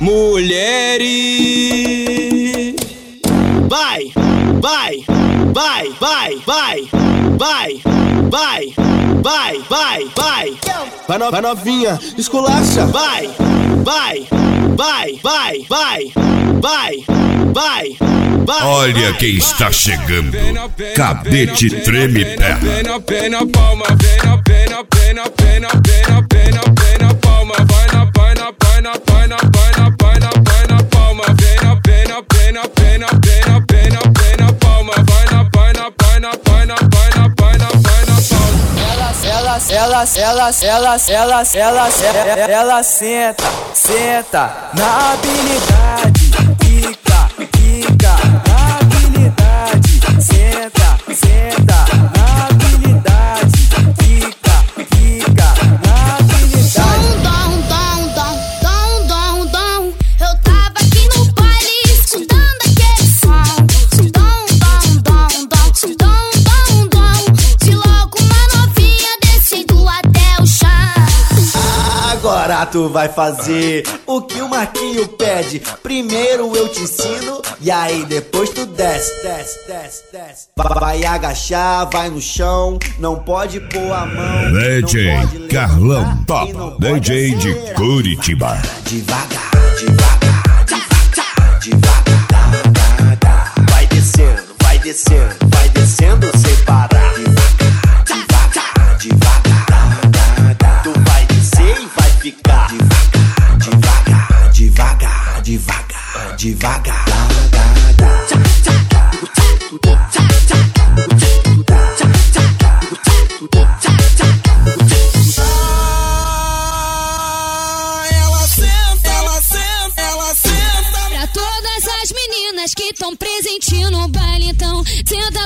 mulheres. Vai, vai, vai, vai, vai, vai, vai, vai, vai, vai. Vai novinha, esculacha. Vai, vai, vai, vai, vai, vai, vai. Olha quem está chegando, Cadete Treme Terra. Vem na palma, vem na palma, vai na palma, vem na palma, palma, vai na palma. Ela senta na habilidade, fica na habilidade, senta na habilidade, fica na habilidade. Eu tava aqui no baile escutando aquele som. De logo uma novinha descendo até o chão. Agora tu vai fazer o que o Marquinho pede. Primeiro eu te ensino e aí depois tu desce. Vai agachar, vai no chão, não pode pôr a mão. DJ Carlão Topa, DJ de Curitiba. Devagar. Vai descendo sem parar. Devagar. Tu vai descer e vai ficar. Devagar. Ela senta. Pra todas as meninas que tão presentes no baile, então senta.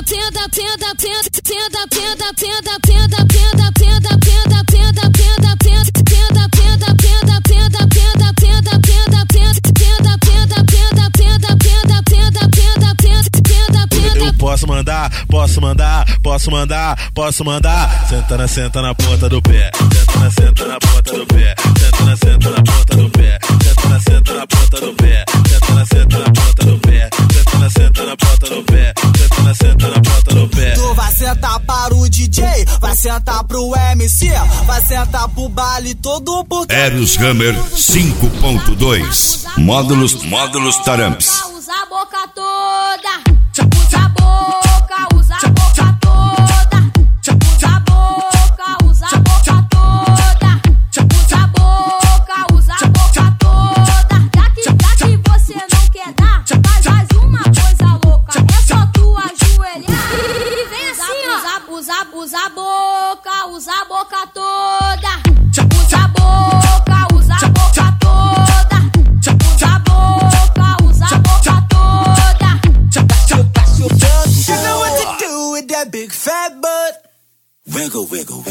Posso mandar. Senta na ponta do pé. Senta na ponta do pé. Senta na ponta do pé. Senta na ponta do pé. Senta na ponta do pé. Senta na ponta do pé. Senta na ponta do pé. Tu vai sentar para o DJ, vai sentar pro MC, vai sentar pro baile todo porque Eros Hammer 5.2 Módulos Taramps. Usa a boca toda. Usa a boca toda. Usa a boca toda. Usa a boca toda. Já que você não quer dar, faz uma coisa louca. É só tu ajoelhar e vem assim, ó. Usa a boca toda. Usa a boca toda. Usa a boca toda. you know what to do with that big fat butt. Wiggle.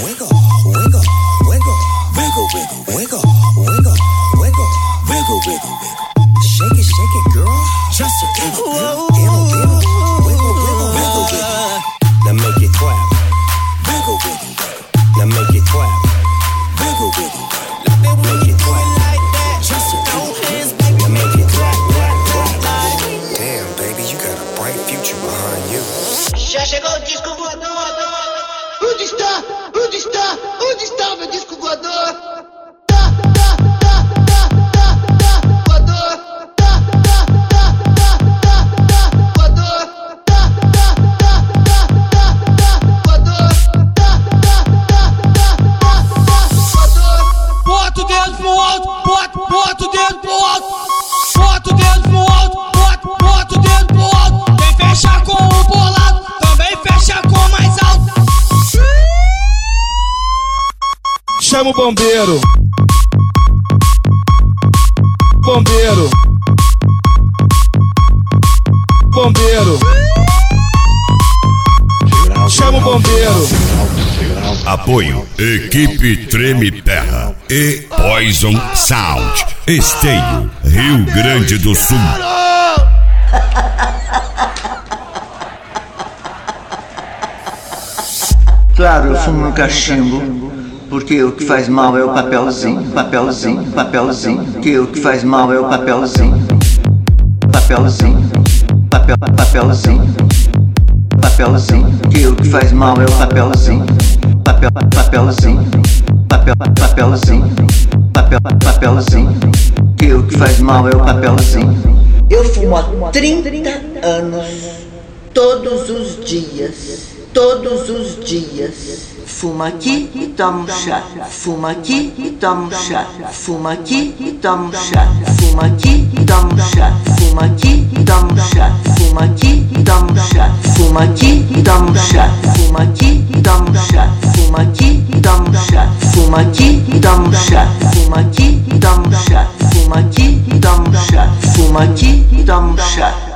Shake it, girl. Just a little. Wiggle. Now make it clap. Wiggle. Now make it clap. Wiggle. Make it clap. Just a little hands, baby. Now make it clap. Damn, baby, you got a bright future behind you. Já chegou o disco voador. Onde está o meu disco voador? Bota o dedo pro alto, bota o dedo pro alto. Bota o dedo pro alto, bota o dedo pro alto. Quem fecha com o bolado, também fecha com mais alto. Chama o bombeiro. Chama o bombeiro. Apoio Equipe Treme Terra e Poison Sound, Esteio, Rio Grande do Sul. Claro, eu fumo no cachimbo, Porque o que faz mal é o papelzinho, papelzinho, papelzinho. Que o que faz mal é o papelzinho, papelzinho, papelzinho, papelzinho. Que o que faz mal é o papelzinho, papelzinho, papelzinho, papelzinho. Que o que faz mal é o papelzinho. Eu fumo há 30 anos, todos os dias, todos os dias. Fuma aqui e toma um chá, fuma aqui e toma um chá, fuma aqui e toma um chá, fuma aqui e toma um chá, fuma aqui e toma um chá, fuma aqui e toma um chá, fuma aqui e toma um chá, fuma aqui e toma um chá, fuma aqui e toma um chá, fuma aqui e toma um chá, fuma aqui e toma um chá, fuma aqui e toma um chá, fuma aqui e toma um chá.